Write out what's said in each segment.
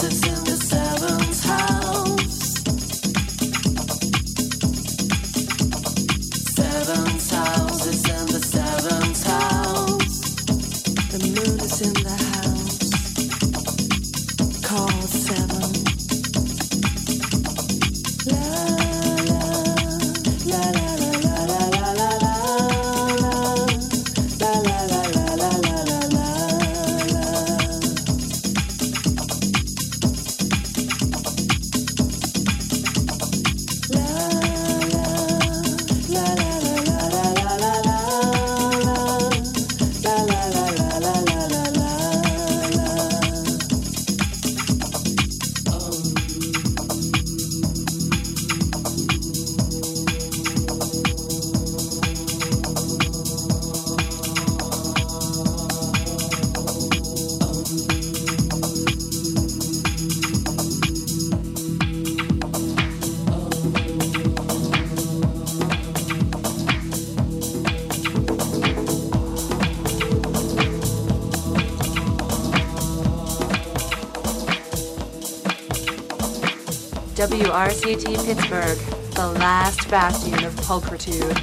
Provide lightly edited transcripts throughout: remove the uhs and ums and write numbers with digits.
WRCT Pittsburgh, the last bastion of pulchritude.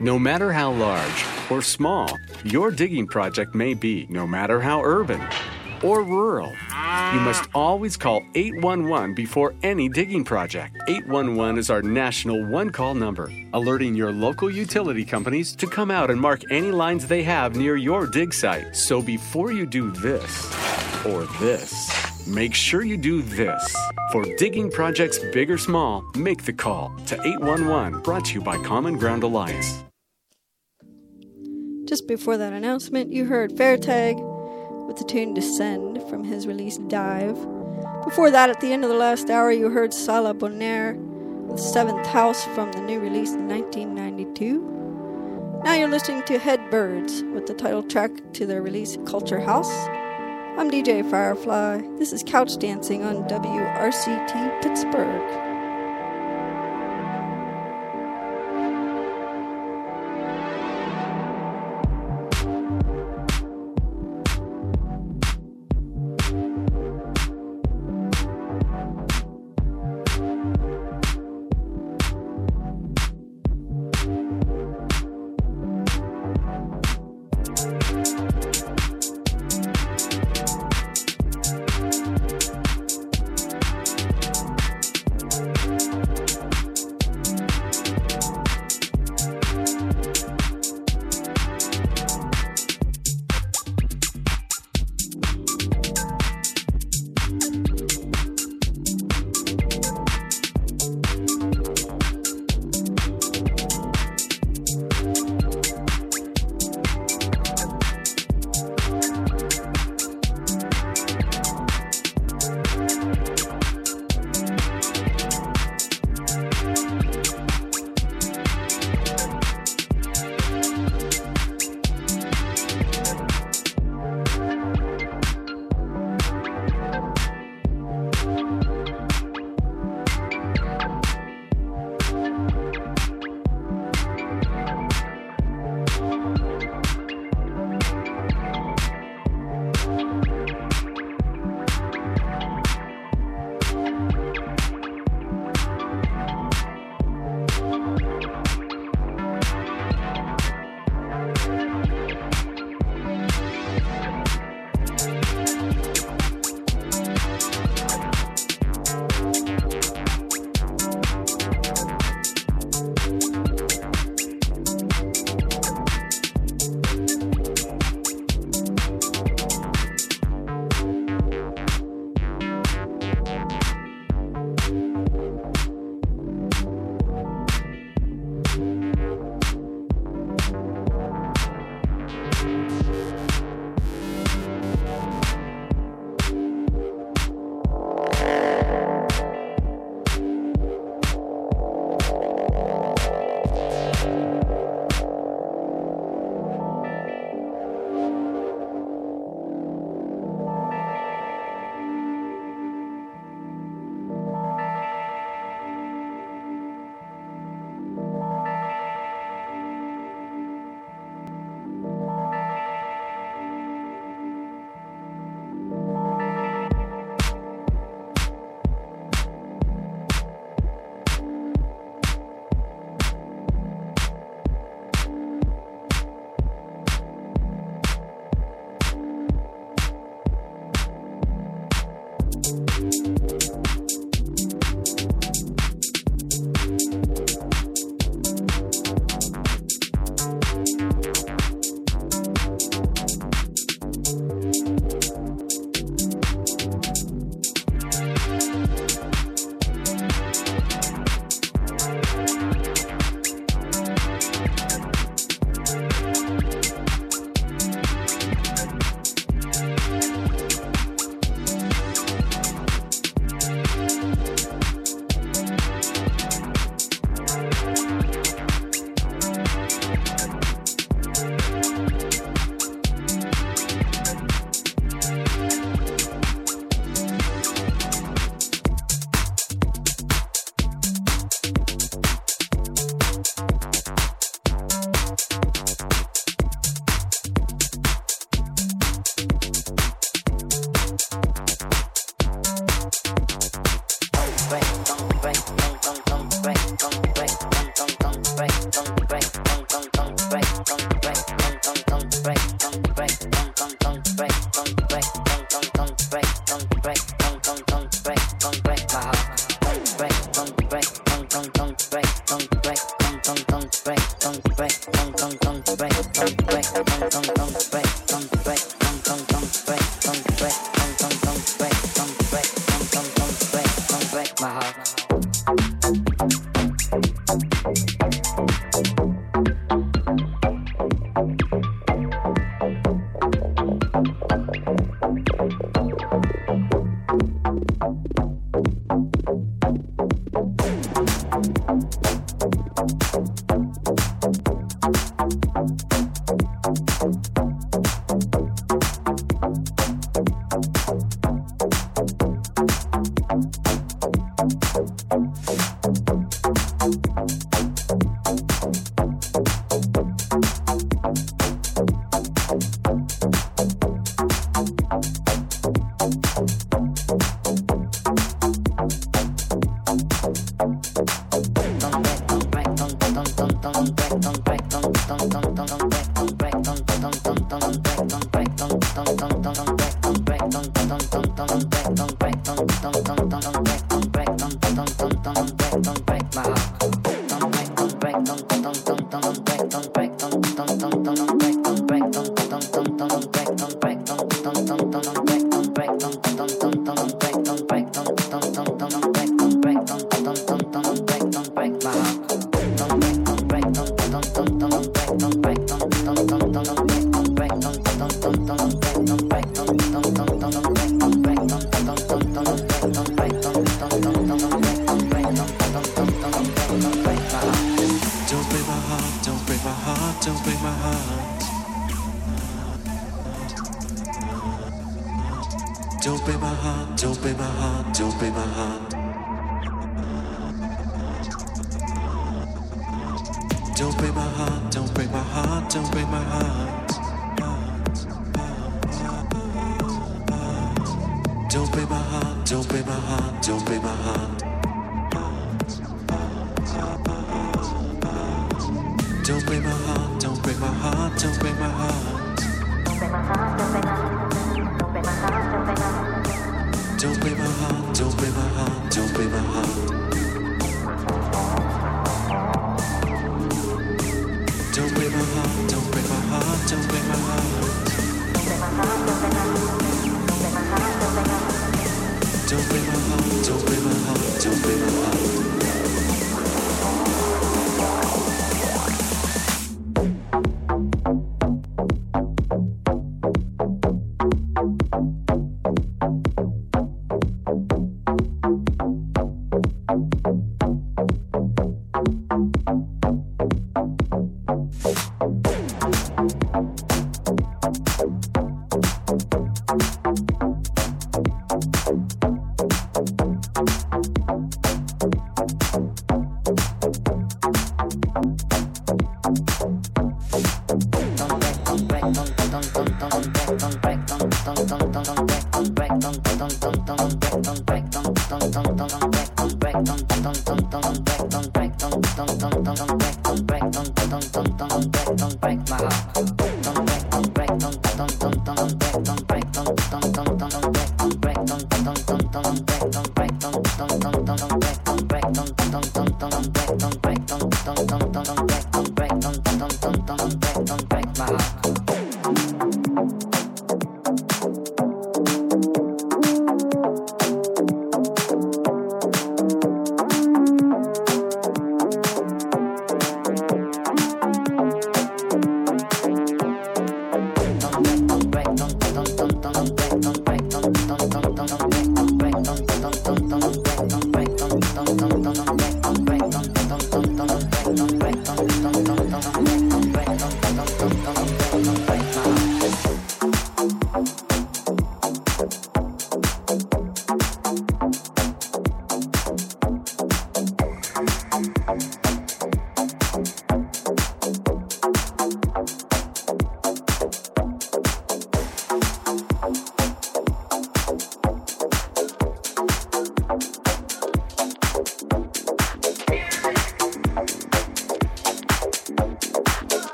No matter how large or small your digging project may be, no matter how urban or rural, you must always call 811 before any digging project. 811 is our national one-call number, alerting your local utility companies to come out and mark any lines they have near your dig site. So before you do this or this, make sure you do this. For digging projects big or small, make the call to 811, brought to you by Common Ground Alliance. Just before that announcement, you heard Fairtag with the tune Descend from his release Dive. Before that, at the end of the last hour, you heard Sala Bonaire with Seventh House from the new release in 1992. Now you're listening to Headbirds with the title track to their release Culture House. I'm DJ Firefly. This is Couch Dancing on WRCT Pittsburgh.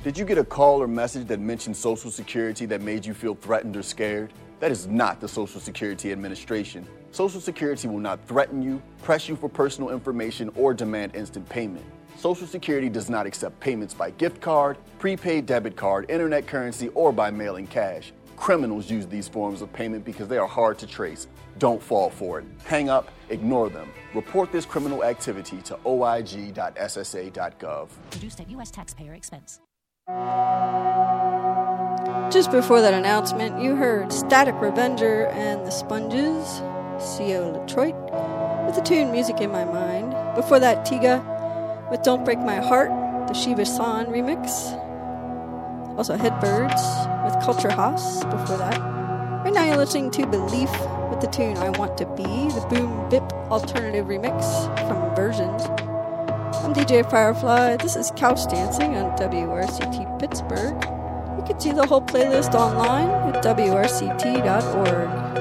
Did you get a call or message that mentioned Social Security that made you feel threatened or scared? That is not the Social Security Administration. Social Security will not threaten you, press you for personal information, or demand instant payment. Social Security does not accept payments by gift card, prepaid debit card, internet currency, or by mailing cash. Criminals use these forms of payment because they are hard to trace. Don't fall for it. Hang up, ignore them. Report this criminal activity to oig.ssa.gov. Produced at U.S. taxpayer expense. Just before that announcement, you heard Static Revenger and the Sponges, C.O. Detroit, with the tune Music in My Mind. Before that, Tiga with Don't Break My Heart, the Shiva San remix. Also Headbirds with Culture House before that. Right now you're listening to Belief with the tune I Want to Be, the Boom Bip alternative remix from Versions. I'm DJ Firefly. This is Couch Dancing on WRCT Pittsburgh. You can see the whole playlist online at wrct.org.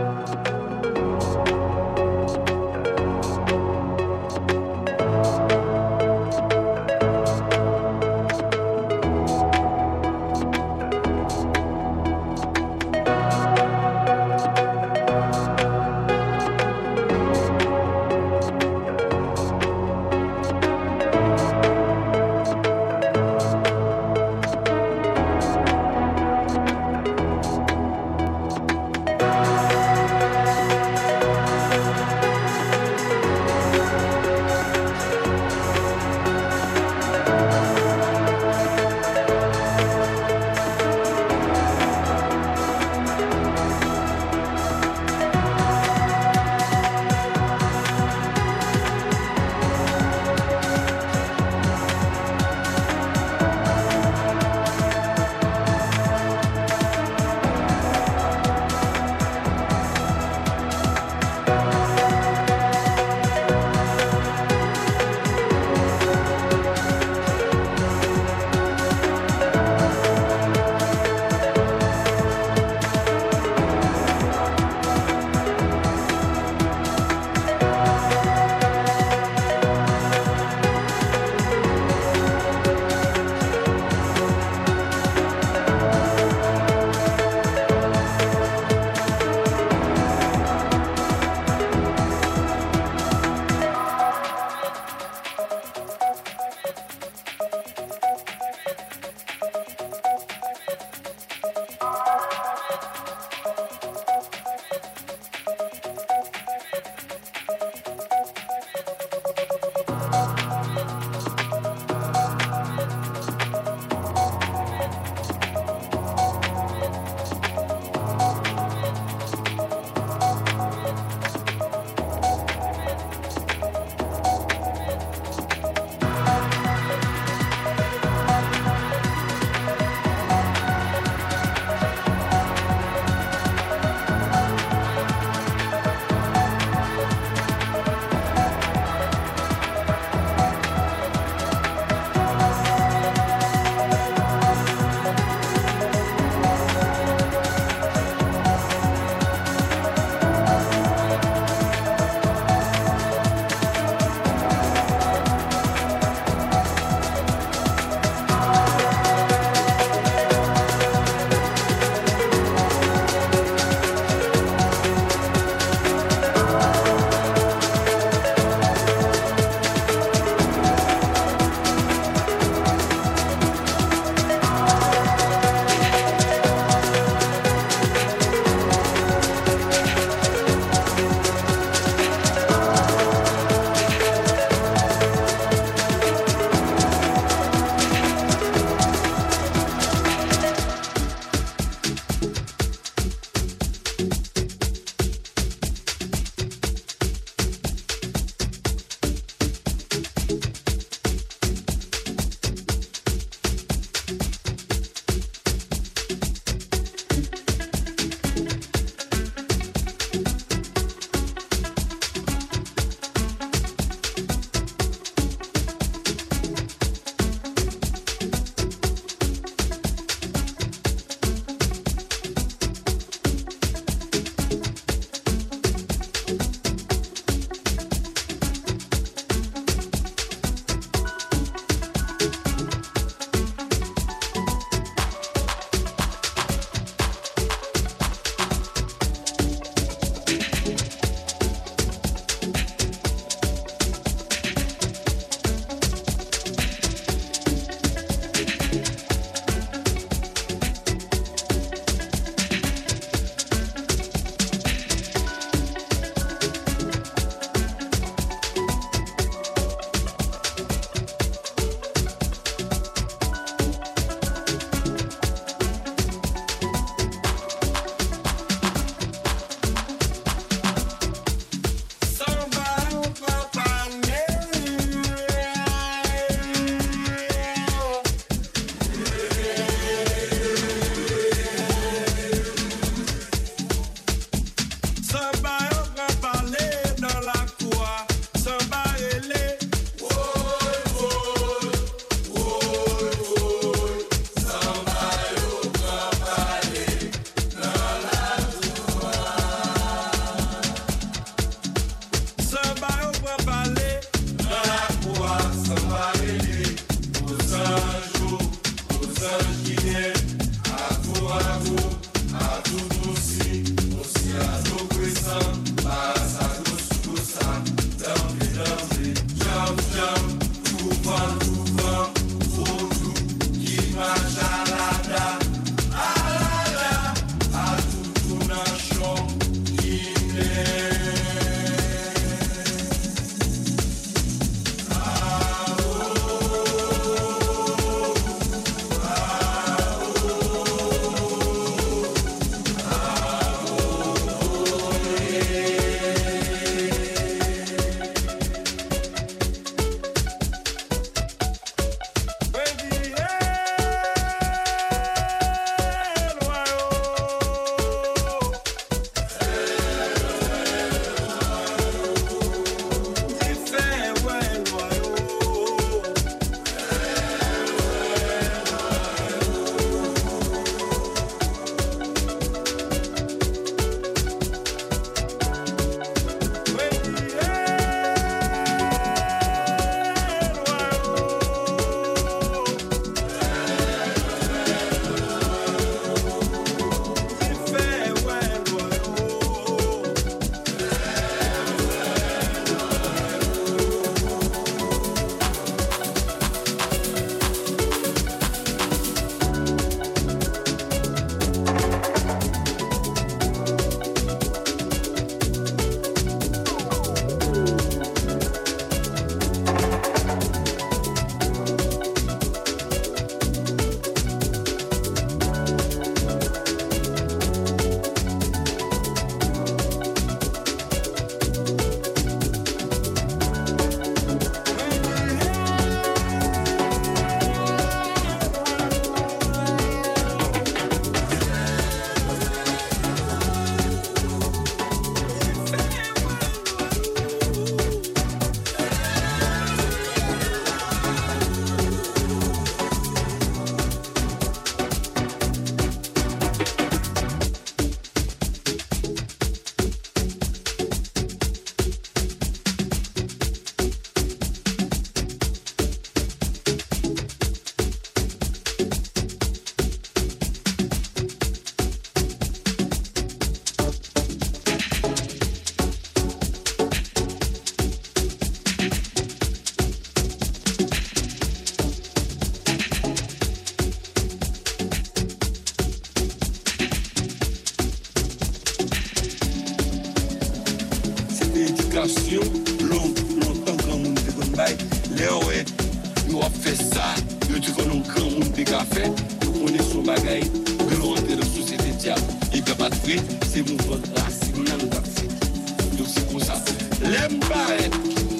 réputation, longtemps grand monde te connaît bail. Là ouais, nous a fait ça, nous tu connais grand monde te café, on est sur bagaille, de rentrer dans la société diable. Et que pas de fait, c'est mon vote là, c'est nous nous a fait. Donc c'est comme ça. L'aime paraître.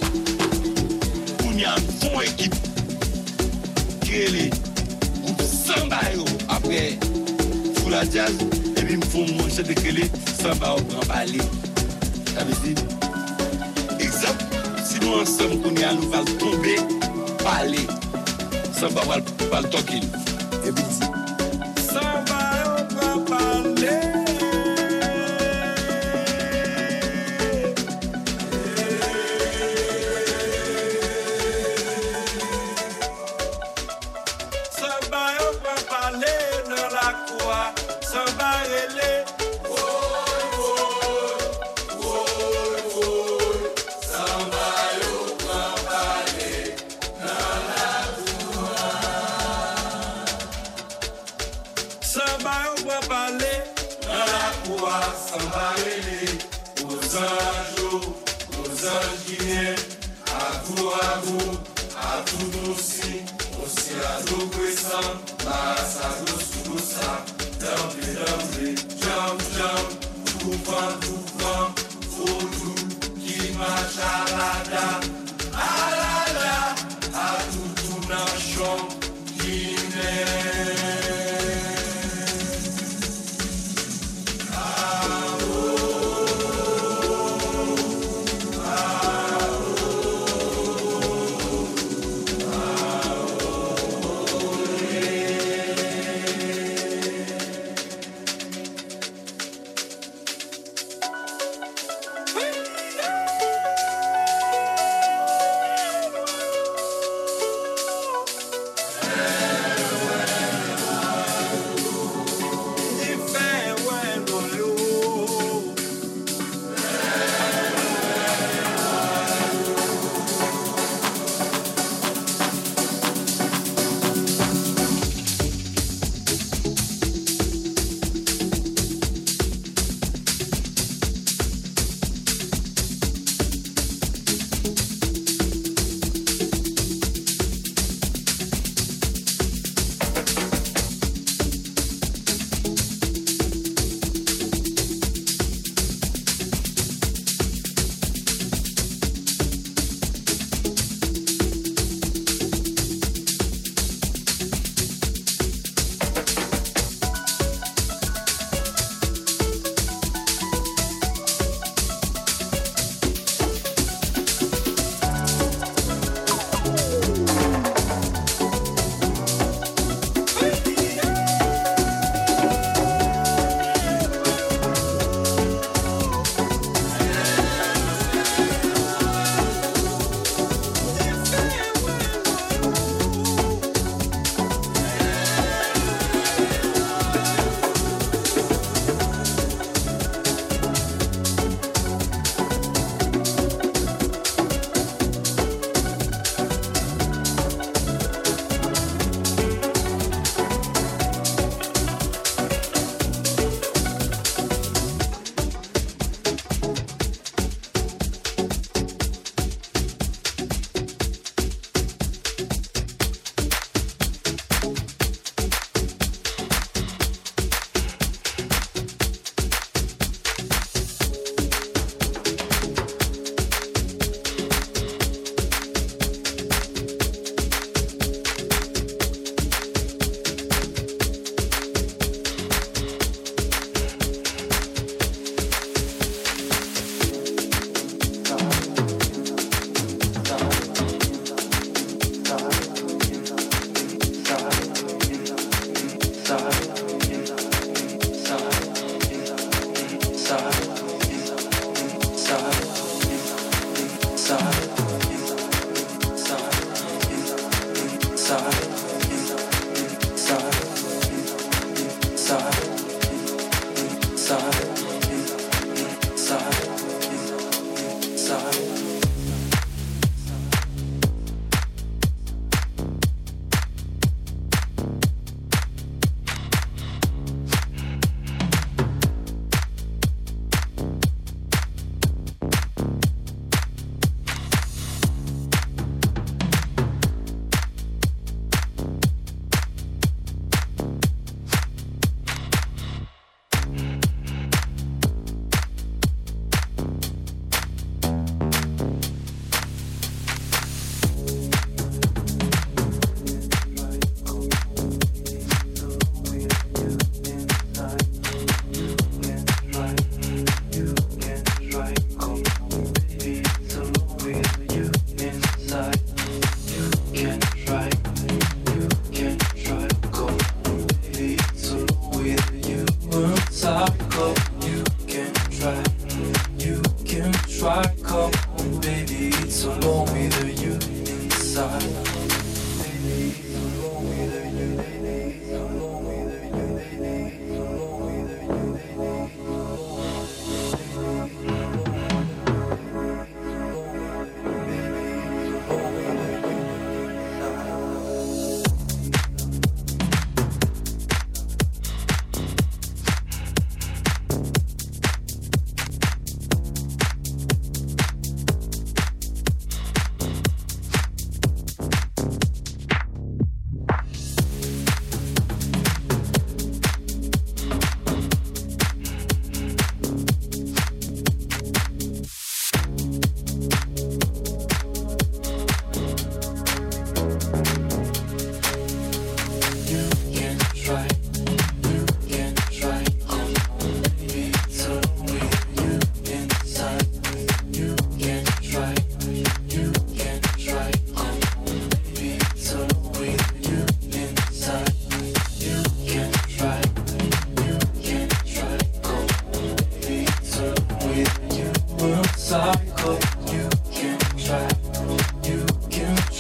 On y a un fond équipe qui est les groupes Samba après pour la jazz et puis me font manger de créer Samba au grand balai. Ça veut dire exemple si nous ensemble qu'on y a nous va tomber parler Samba va le toquer et puis Samba au grand balai.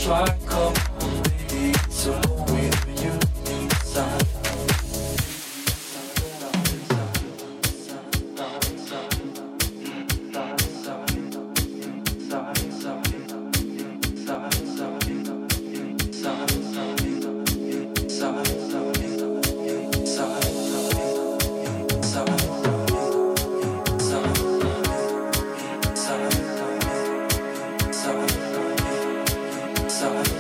toi comme mon baby, so with you inside. Sorry.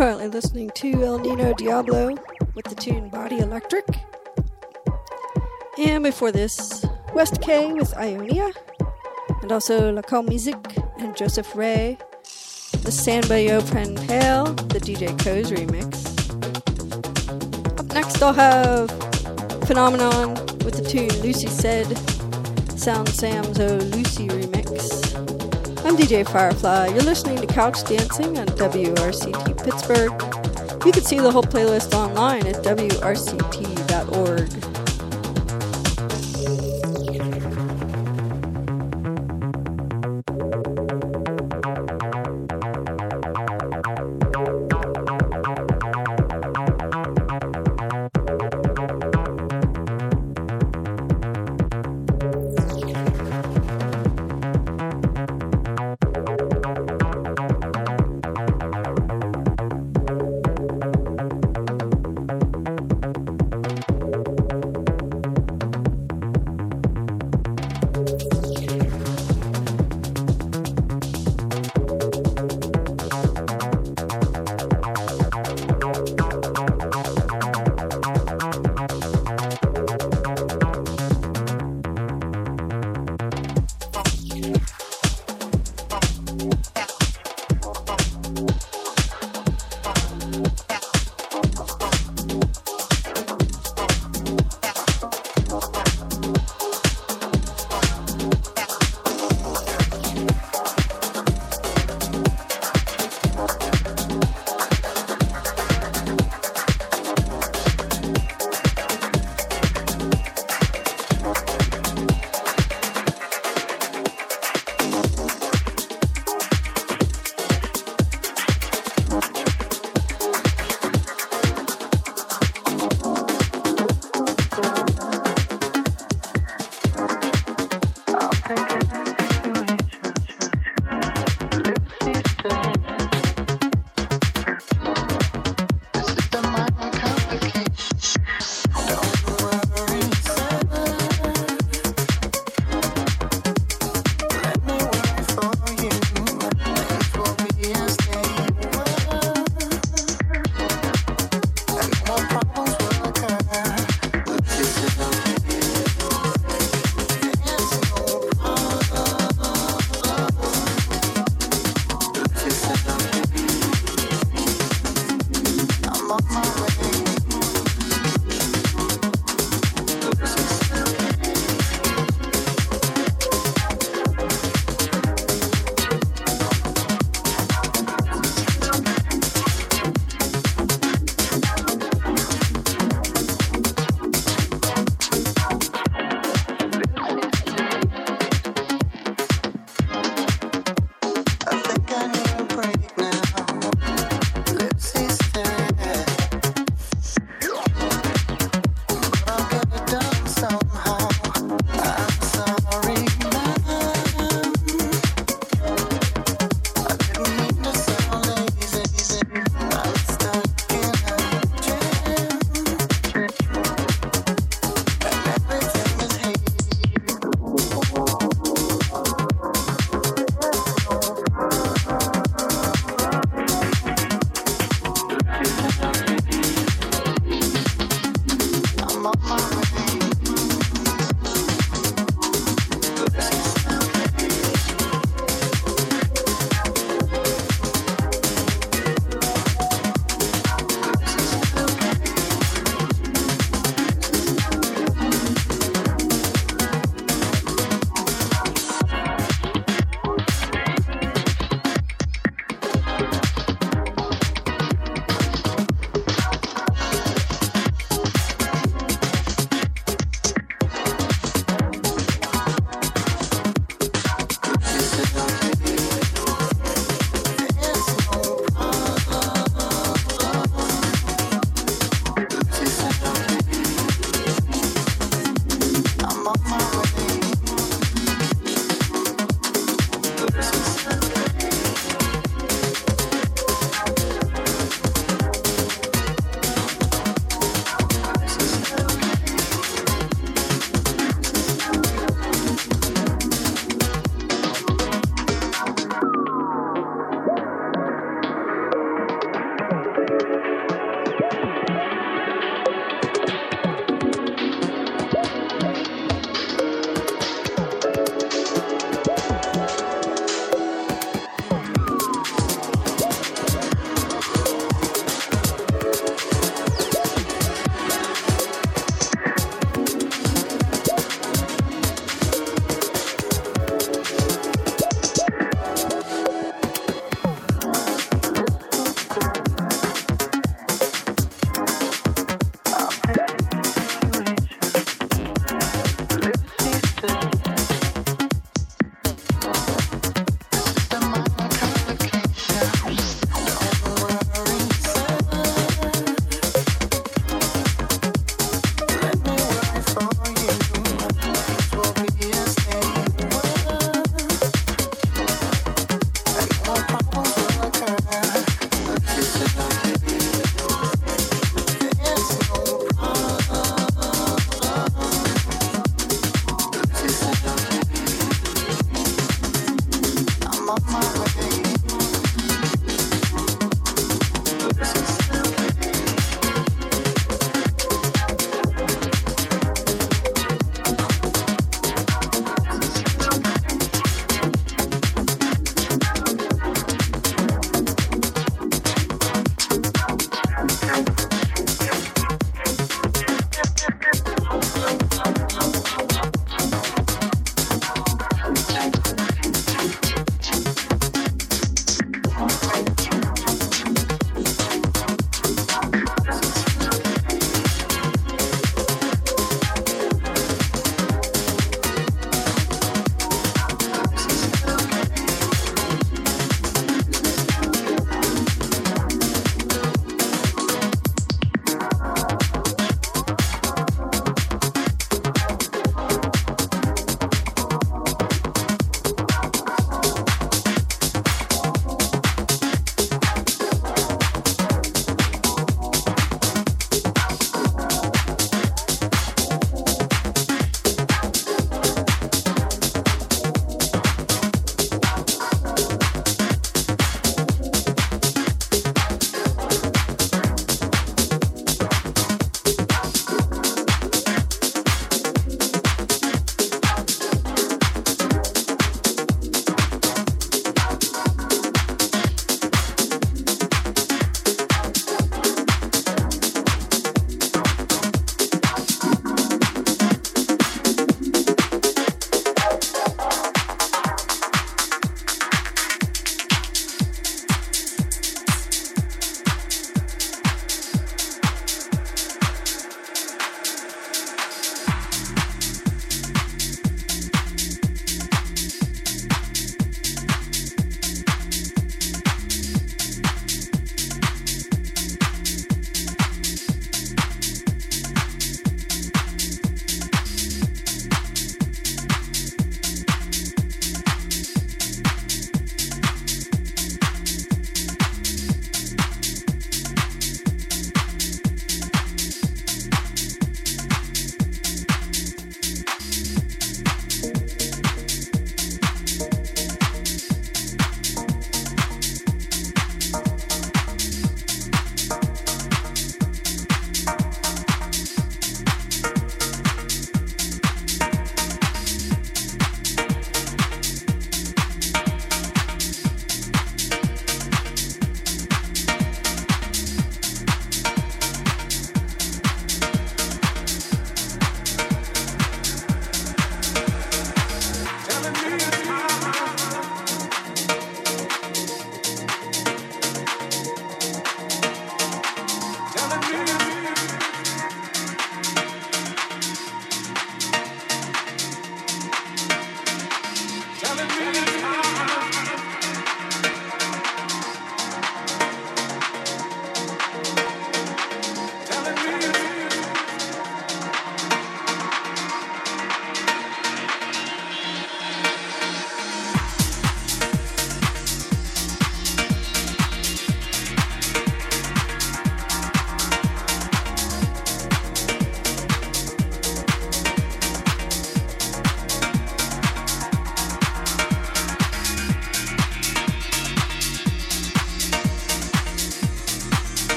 currently listening to El Nino Diablo with the tune Body Electric. And before this, West K with Ionia, and also La Call Music and Joseph Ray, the Samba Yo Pen Pale, the DJ Co's remix. Up next I'll have Phenomenon with the tune Lucy Said, Sound Sam's Oh Lucy remix. I'm DJ Firefly. You're listening to Couch Dancing on WRCT Pittsburgh. You can see the whole playlist online at wrct.org.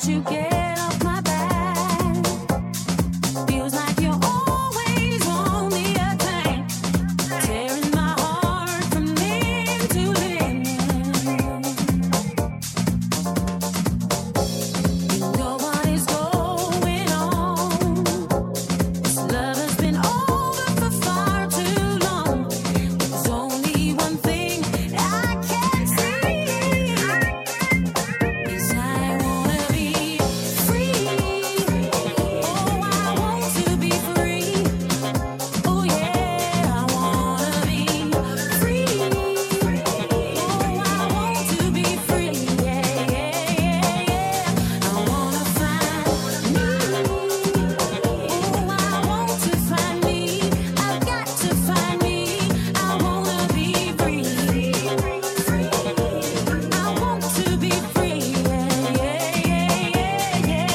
you get off my back? Feels like you're always on the attack, tearing my heart from limb to limb. You know what is going on. This love has been over for far too long. There's only one thing I can see, is I wanna be free. Oh, I want to be free. Oh yeah, I wanna be free. Oh, I want to be free. Yeah, yeah, yeah, yeah. I wanna find me. Oh, I want to find me. I've got to find me. I wanna be free. I want to be free. Yeah, yeah, yeah, yeah,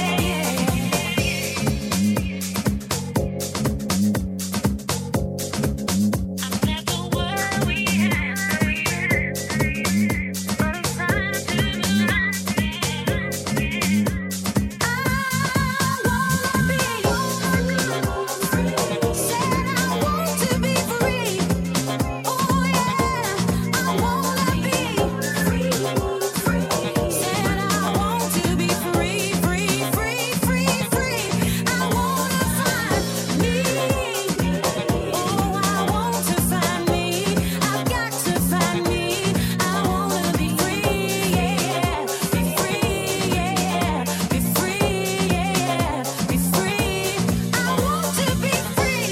I've never worried, but it's time to love. I wanna be free. Said I want to be free. Oh yeah, I wanna be free. Said I want to be free, free, free, free, free. I wanna find me. Oh, I want to find me. I've got to find me. I wanna be free, yeah. Be free, yeah. Be free, yeah. Be free. I want to be free.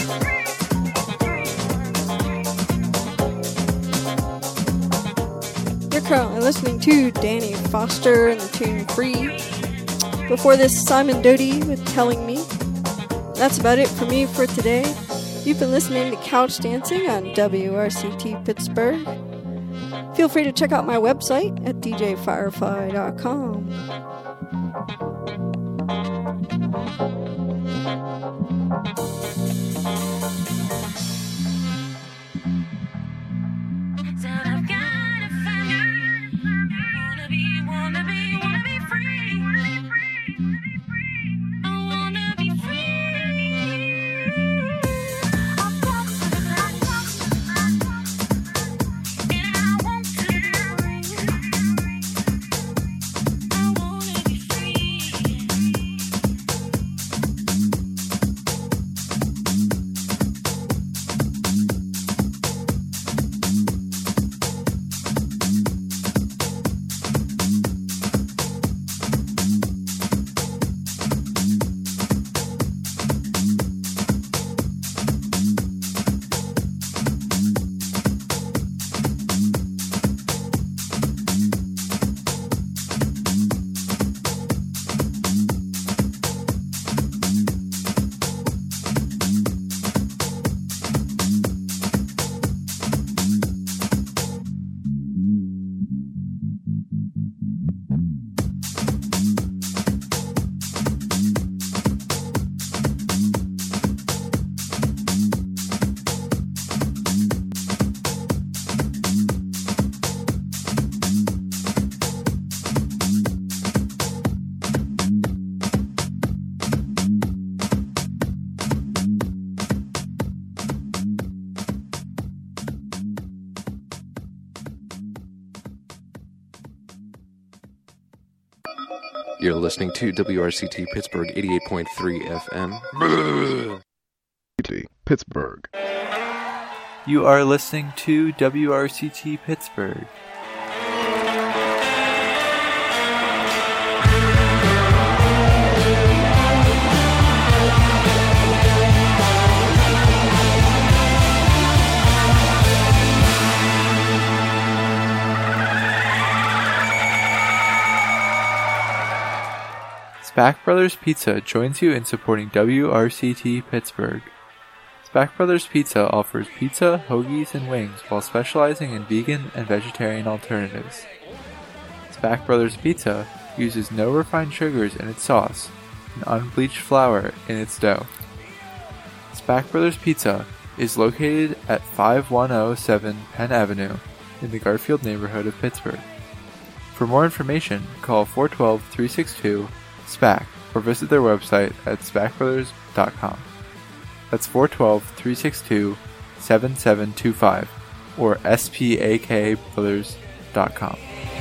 You're currently listening to Danny Foster and the tune Free. Before this, Simon Doty with Telling Me. That's about it for me for today. You've been listening to Couch Dancing on WRCT Pittsburgh. Feel free to check out my website at djfirefly.com. Said I've gotta find me. Wanna be free. I wanna be free. I've got to find me. And I want to be free. I wanna be free. You're listening to WRCT Pittsburgh 88.3 FM. Pittsburgh. You are listening to WRCT Pittsburgh. Spack Brothers Pizza joins you in supporting WRCT Pittsburgh. Spack Brothers Pizza offers pizza, hoagies, and wings while specializing in vegan and vegetarian alternatives. Spack Brothers Pizza uses no refined sugars in its sauce and unbleached flour in its dough. Spack Brothers Pizza is located at 5107 Penn Avenue in the Garfield neighborhood of Pittsburgh. For more information, call 412-362-SPAC or visit their website at spacbrothers.com. That's 412-362-7725 or spakbrothers.com.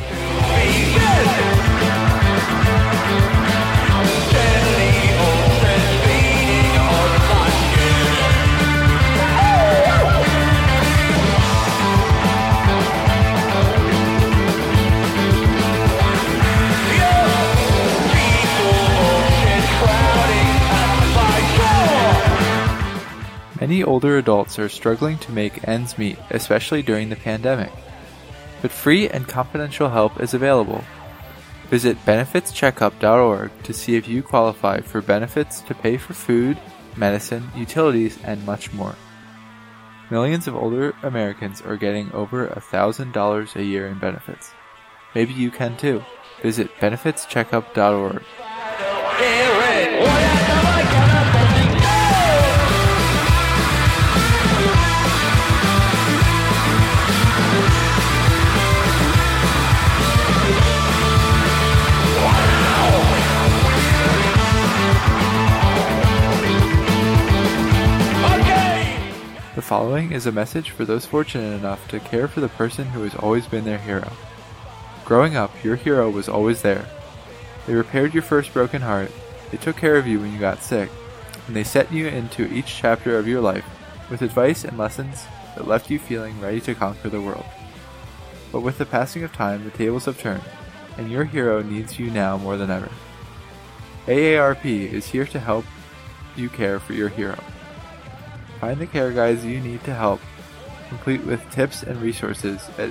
Many older adults are struggling to make ends meet, especially during the pandemic. But free and confidential help is available. Visit benefitscheckup.org to see if you qualify for benefits to pay for food, medicine, utilities, and much more. Millions of older Americans are getting over $1,000 a year in benefits. Maybe you can too. Visit benefitscheckup.org. The following is a message for those fortunate enough to care for the person who has always been their hero. Growing up, your hero was always there. They repaired your first broken heart, they took care of you when you got sick, and they set you into each chapter of your life with advice and lessons that left you feeling ready to conquer the world. But with the passing of time, the tables have turned, and your hero needs you now more than ever. AARP is here to help you care for your hero. Find the care guides you need to help, complete with tips and resources at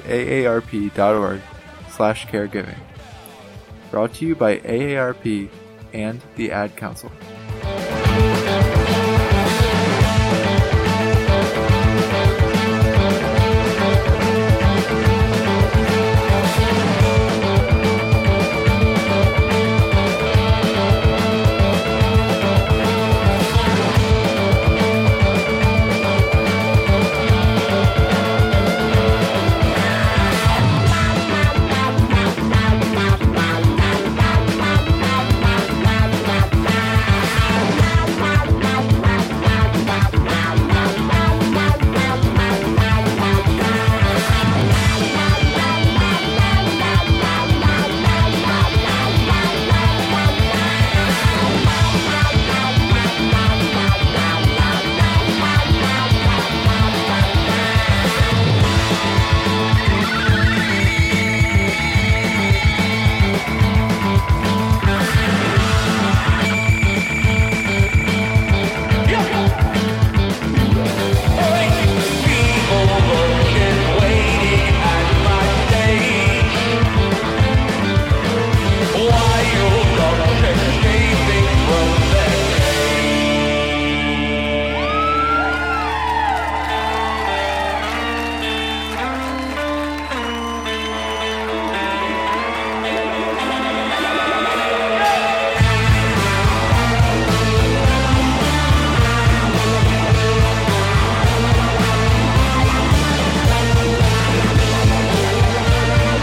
aarp.org/caregiving. Brought to you by AARP and the Ad Council.